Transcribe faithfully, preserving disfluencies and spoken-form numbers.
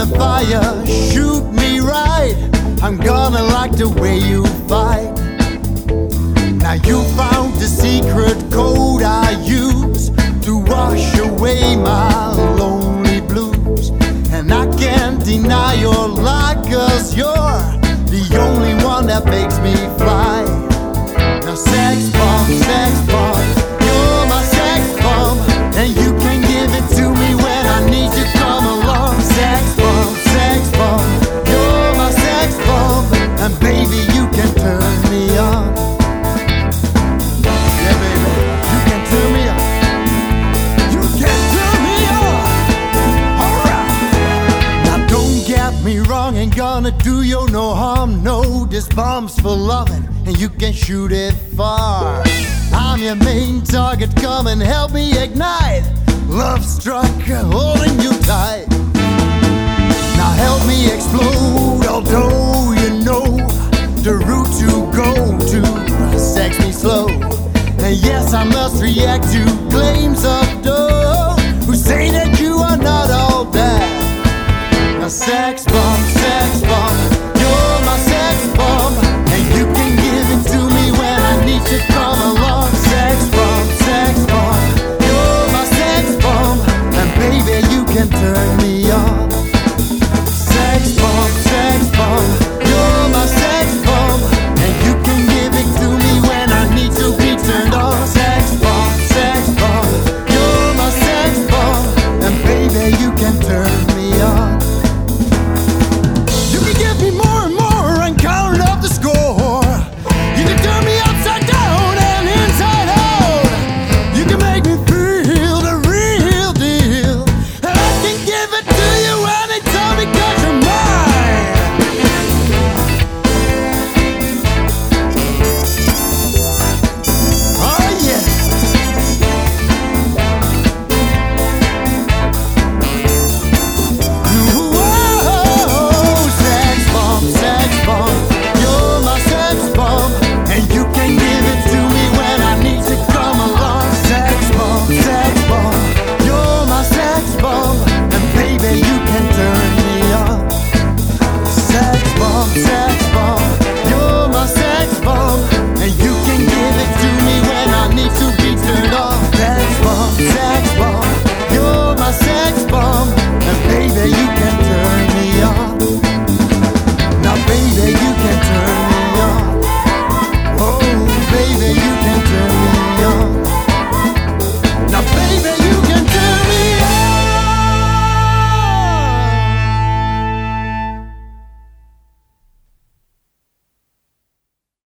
fire, shoot me right. I'm gonna like the way you fight. Now you found the secret code I use to wash away my lonely blues. And I can't deny your light, 'cause you're the only one that makes me fly. Now sex bomb, sex bomb, you're my sex bomb, and you can give it to me when I need you come along. Sex bomb, sex bomb, you're my sex bomb, and baby you can turn me on. Yeah baby, you can turn me on. You can turn me on. Alright. Now don't get me wrong, ain't gonna do you no harm. No, this bomb's for loving, and you can shoot it far. I'm your main target, come and help me ignite. Love struck, holding you tight. Now help me explode, although you know the route to go to sex me slow. And yes, I must react to claims of those who say that you are not all that. Now sex bomb, sex bomb, you're my sex bomb, and you can give it to me when I need to come along. Sex bomb, sex bomb, you're my sex bomb, and baby you can turn me on.